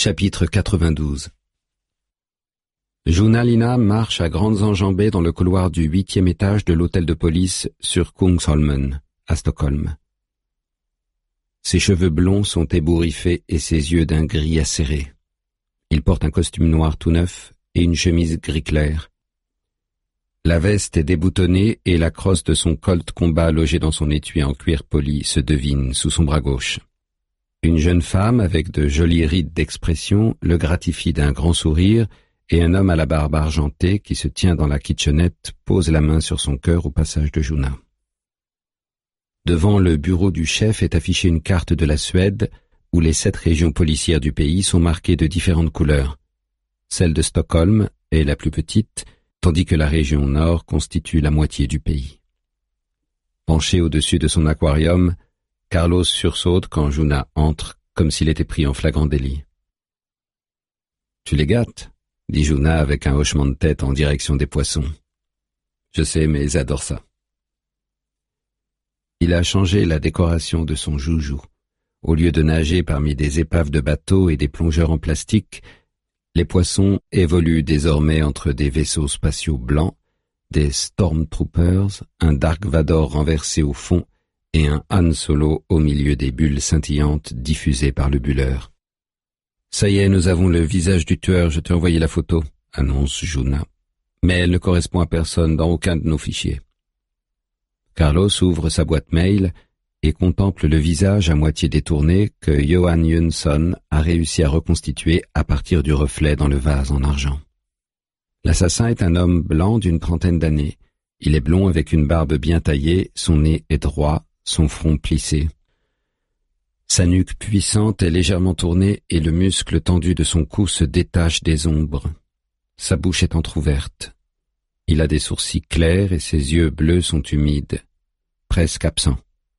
Chapitre 92. Joona Linna marche à grandes enjambées dans le couloir du 8e étage de l'hôtel de police sur Kungsholmen, à Stockholm. Ses cheveux blonds sont ébouriffés et ses yeux d'un gris acéré. Il porte un costume noir tout neuf et une chemise gris clair. La veste est déboutonnée et la crosse de son colt combat logé dans son étui en cuir poli se devine sous son bras gauche. Une jeune femme avec de jolies rides d'expression le gratifie d'un grand sourire et un homme à la barbe argentée qui se tient dans la kitchenette pose la main sur son cœur au passage de Joona. Devant le bureau du chef est affichée une carte de la Suède où les 7 régions policières du pays sont marquées de différentes couleurs. Celle de Stockholm est la plus petite, tandis que la région nord constitue la moitié du pays. Penché au-dessus de son aquarium, Carlos sursaute quand Joona entre, comme s'il était pris en flagrant délit. « Tu les gâtes ?» dit Joona avec un hochement de tête en direction des poissons. « Je sais, mais ils adorent ça. » Il a changé la décoration de son joujou. Au lieu de nager parmi des épaves de bateaux et des plongeurs en plastique, les poissons évoluent désormais entre des vaisseaux spatiaux blancs, des Stormtroopers, un Dark Vador renversé au fond et un Han Solo au milieu des bulles scintillantes diffusées par le bulleur. « Ça y est, nous avons le visage du tueur, je t'ai envoyé la photo, » annonce Joona. « Mais elle ne correspond à personne dans aucun de nos fichiers. » Carlos ouvre sa boîte mail et contemple le visage à moitié détourné que Johan Jönsson a réussi à reconstituer à partir du reflet dans le vase en argent. L'assassin est un homme blanc d'une trentaine d'années. Il est blond avec une barbe bien taillée, son nez est droit, son front plissé. Sa nuque puissante est légèrement tournée et le muscle tendu de son cou se détache des ombres. Sa bouche est entr'ouverte. Il a des sourcils clairs et ses yeux bleus sont humides, presque absents.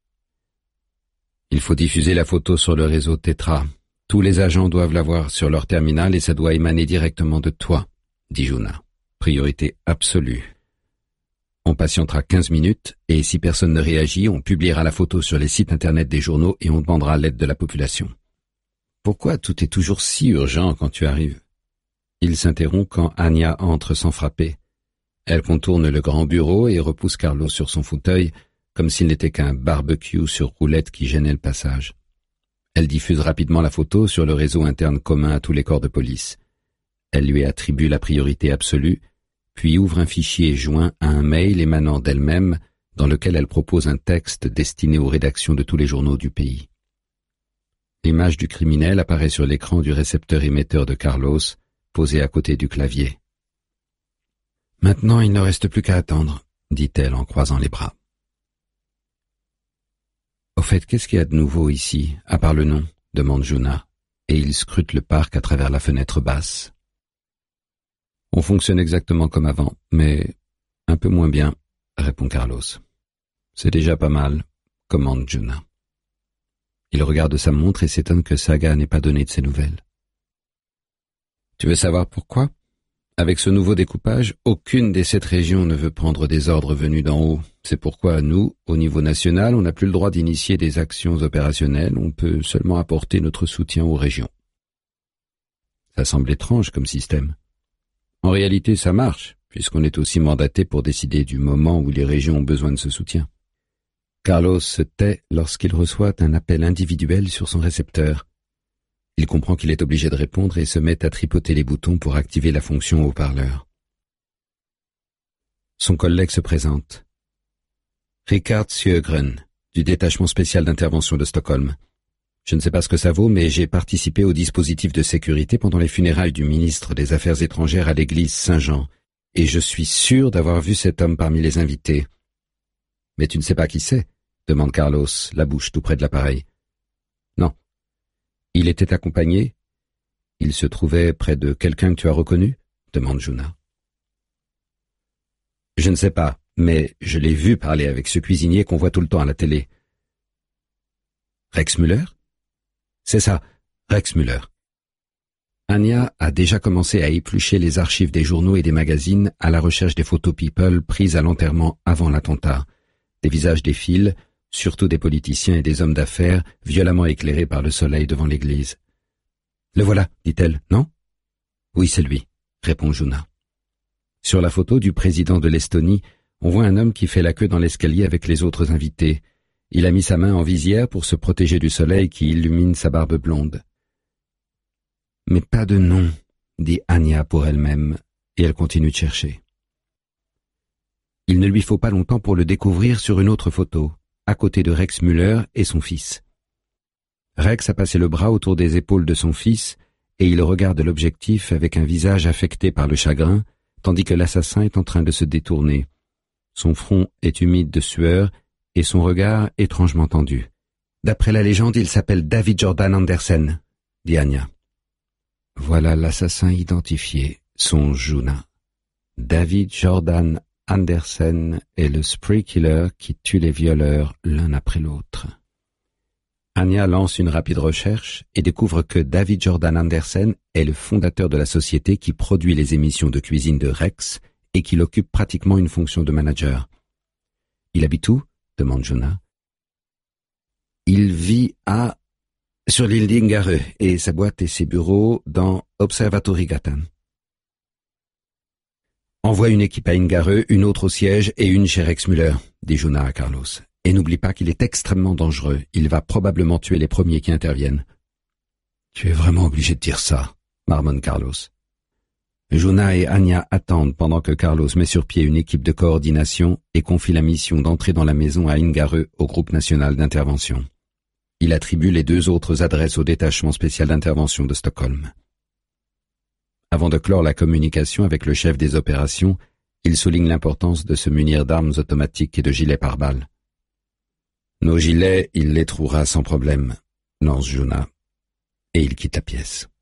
Il faut diffuser la photo sur le réseau Tetra. Tous les agents doivent la voir sur leur terminal et ça doit émaner directement de toi, dit Joona. Priorité absolue. On patientera 15 minutes et si personne ne réagit, on publiera la photo sur les sites internet des journaux et on demandera l'aide de la population. Pourquoi tout est toujours si urgent quand tu arrives? Il s'interrompt quand Anya entre sans frapper. Elle contourne le grand bureau et repousse Carlos sur son fauteuil, comme s'il n'était qu'un barbecue sur roulette qui gênait le passage. Elle diffuse rapidement la photo sur le réseau interne commun à tous les corps de police. Elle lui attribue la priorité absolue, puis ouvre un fichier joint à un mail émanant d'elle-même dans lequel elle propose un texte destiné aux rédactions de tous les journaux du pays. L'image du criminel apparaît sur l'écran du récepteur émetteur de Carlos, posé à côté du clavier. « Maintenant, il ne reste plus qu'à attendre, » dit-elle en croisant les bras. « Au fait, qu'est-ce qu'il y a de nouveau ici, à part le nom ?» demande Joona, et il scrute le parc à travers la fenêtre basse. « On fonctionne exactement comme avant, mais un peu moins bien, » répond Carlos. « C'est déjà pas mal, » commande Joona. Il regarde sa montre et s'étonne que Saga n'ait pas donné de ses nouvelles. « Tu veux savoir pourquoi ? Avec ce nouveau découpage, aucune des 7 régions ne veut prendre des ordres venus d'en haut. C'est pourquoi nous, au niveau national, on n'a plus le droit d'initier des actions opérationnelles, on peut seulement apporter notre soutien aux régions. » Ça semble étrange comme système. En réalité, ça marche, puisqu'on est aussi mandaté pour décider du moment où les régions ont besoin de ce soutien. Carlos se tait lorsqu'il reçoit un appel individuel sur son récepteur. Il comprend qu'il est obligé de répondre et se met à tripoter les boutons pour activer la fonction haut-parleur. Son collègue se présente. Richard Sjögren, du détachement spécial d'intervention de Stockholm. Je ne sais pas ce que ça vaut, mais j'ai participé au dispositif de sécurité pendant les funérailles du ministre des Affaires étrangères à l'église Saint-Jean, et je suis sûr d'avoir vu cet homme parmi les invités. « Mais tu ne sais pas qui c'est ?» demande Carlos, la bouche tout près de l'appareil. « Non. » « Il était accompagné ? Il se trouvait près de quelqu'un que tu as reconnu ? demande Joona. « Je ne sais pas, mais je l'ai vu parler avec ce cuisinier qu'on voit tout le temps à la télé. »« Rex Muller ?»« C'est ça, Rex Muller. » Anya a déjà commencé à éplucher les archives des journaux et des magazines à la recherche des photos people prises à l'enterrement avant l'attentat. Des visages défilent, surtout des politiciens et des hommes d'affaires, violemment éclairés par le soleil devant l'église. Le voilà, dit-elle, non? Oui, c'est lui, répond Juna. Sur la photo du président de l'Estonie, on voit un homme qui fait la queue dans l'escalier avec les autres invités. Il a mis sa main en visière pour se protéger du soleil qui illumine sa barbe blonde. Mais pas de nom, dit Anya pour elle-même, et elle continue de chercher. Il ne lui faut pas longtemps pour le découvrir sur une autre photo, à côté de Rex Muller et son fils. Rex a passé le bras autour des épaules de son fils et il regarde l'objectif avec un visage affecté par le chagrin, tandis que l'assassin est en train de se détourner. Son front est humide de sueur et son regard étrangement tendu. D'après la légende, il s'appelle David Jordan Andersen, dit Anya. Voilà l'assassin identifié, songe Juna. David Jordan Andersen est le spree killer qui tue les violeurs l'un après l'autre. Anya lance une rapide recherche et découvre que David Jordan Andersen est le fondateur de la société qui produit les émissions de cuisine de Rex et qu'il occupe pratiquement une fonction de manager. Il habite où? Demande Juna. Il vit sur l'île d'Ingarö et sa boîte et ses bureaux dans Observatory Gatan. Envoie une équipe à Ingarö, une autre au siège et une chez Rex Muller, dit Juna à Carlos. Et n'oublie pas qu'il est extrêmement dangereux. Il va probablement tuer les premiers qui interviennent. Tu es vraiment obligé de dire ça, marmonne Carlos. Juna et Anya attendent pendant que Carlos met sur pied une équipe de coordination et confie la mission d'entrer dans la maison à Ingarö au groupe national d'intervention. Il attribue les 2 autres adresses au détachement spécial d'intervention de Stockholm. Avant de clore la communication avec le chef des opérations, il souligne l'importance de se munir d'armes automatiques et de gilets pare-balles. Nos gilets, il les trouvera sans problème, lance Juna, et il quitte la pièce.